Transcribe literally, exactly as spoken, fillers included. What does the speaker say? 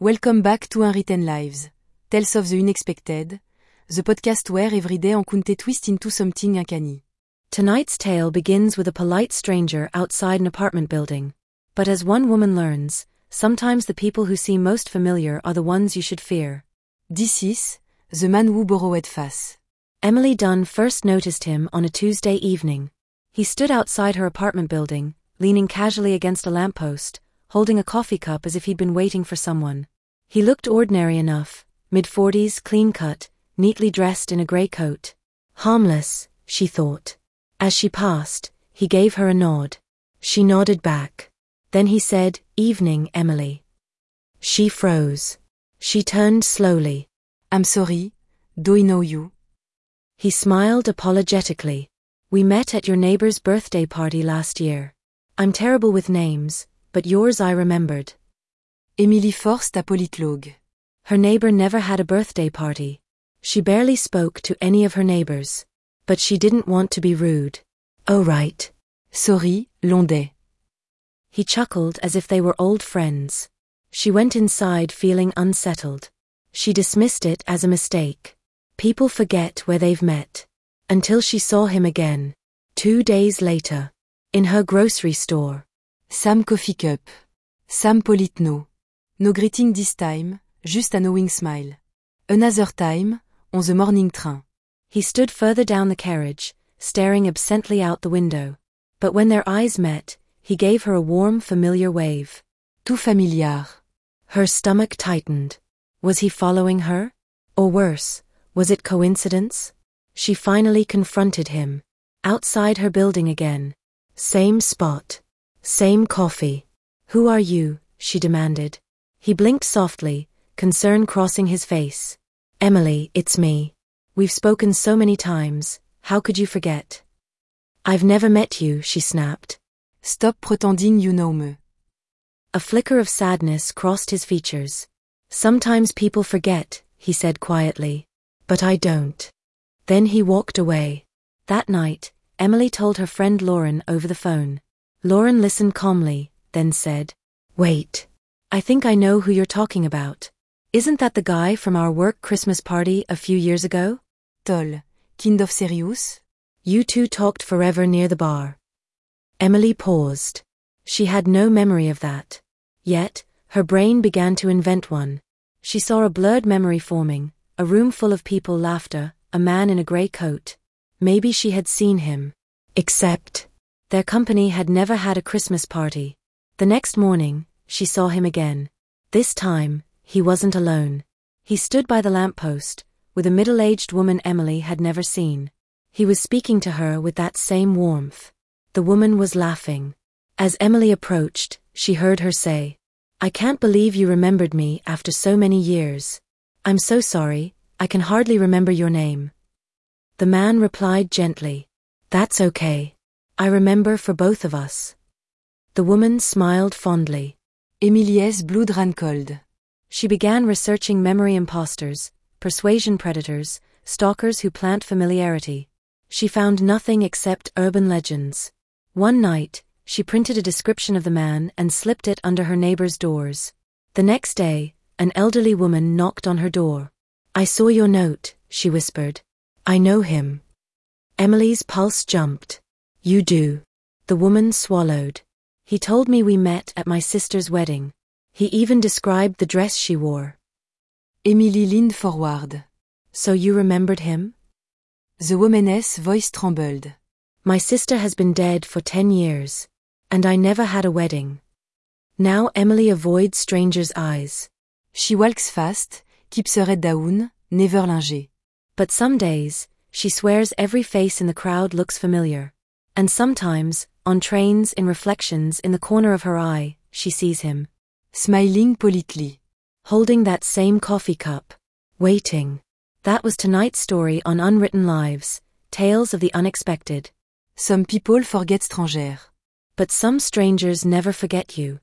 Welcome back to Unwritten Lives, Tales of the Unexpected, the podcast where every day on counte twist into something uncanny. Tonight's tale begins with a polite stranger outside an apartment building. But as one woman learns, sometimes the people who seem most familiar are the ones you should fear. This is The Man Who Borrowed Face. Emily Dunn first noticed him on a Tuesday evening. He stood outside her apartment building, leaning casually against a lamppost, holding a coffee cup as if he'd been waiting for someone. He looked ordinary enough, mid-forties, clean-cut, neatly dressed in a grey coat. Harmless, she thought. As she passed, he gave her a nod. She nodded back. Then he said, "Evening, Emily." She froze. She turned slowly. I'm sorry, do I know you? He smiled apologetically. "We met at your neighbor's birthday party last year. I'm terrible with names, but yours I remembered." Émilie Forst à Politologue. Her neighbor never had a birthday party. She barely spoke to any of her neighbors. But she didn't want to be rude. "Oh right. Sorry, Londet." He chuckled as if they were old friends. She went inside feeling unsettled. She dismissed it as a mistake. People forget where they've met. Until she saw him again. Two days later. In her grocery store. Sam Coffee Cup. Sam Politno. No greeting this time, just a knowing smile. Another time, on the morning train. He stood further down the carriage, staring absently out the window. But when their eyes met, he gave her a warm, familiar wave. Tout familiar. Her stomach tightened. Was he following her? Or worse, was it coincidence? She finally confronted him. Outside her building again. Same spot. Same coffee. "Who are you?" she demanded. He blinked softly, concern crossing his face. "Emily, it's me. We've spoken so many times, how could you forget?" "I've never met you," she snapped. Stop pretending you know me. A flicker of sadness crossed his features. "Sometimes people forget," he said quietly. "But I don't." Then he walked away. That night, Emily told her friend Lauren over the phone. Lauren listened calmly, then said, "Wait. I think I know who you're talking about. Isn't that the guy from our work Christmas party a few years ago?" Toll. Kind of serious? "You two talked forever near the bar." Emily paused. She had no memory of that. Yet, her brain began to invent one. She saw a blurred memory forming, a room full of people, laughter, a man in a grey coat. Maybe she had seen him. Except, their company had never had a Christmas party. The next morning, she saw him again. This time, he wasn't alone. He stood by the lamppost, with a middle-aged woman Emily had never seen. He was speaking to her with that same warmth. The woman was laughing. As Emily approached, she heard her say, "I can't believe you remembered me after so many years. I'm so sorry, I can hardly remember your name." The man replied gently, "That's okay. I remember for both of us." The woman smiled fondly. Emilie's blood ran cold. She began researching memory imposters, persuasion predators, stalkers who plant familiarity. She found nothing except urban legends. One night, she printed a description of the man and slipped it under her neighbor's doors. The next day, an elderly woman knocked on her door. "I saw your note," she whispered. "I know him." Emily's pulse jumped. "You do." The woman swallowed. "He told me we met at my sister's wedding. He even described the dress she wore." Emily leaned forward. "So you remembered him?" The woman's voice trembled. "My sister has been dead for ten years. And I never had a wedding." Now Emily avoids strangers' eyes. She walks fast, keeps her head down, never lingerie. But some days, she swears every face in the crowd looks familiar. And sometimes, on trains, in reflections in the corner of her eye, she sees him. Smiling politely. Holding that same coffee cup. Waiting. That was tonight's story on Unwritten Lives, Tales of the Unexpected. Some people forget strangers. But some strangers never forget you.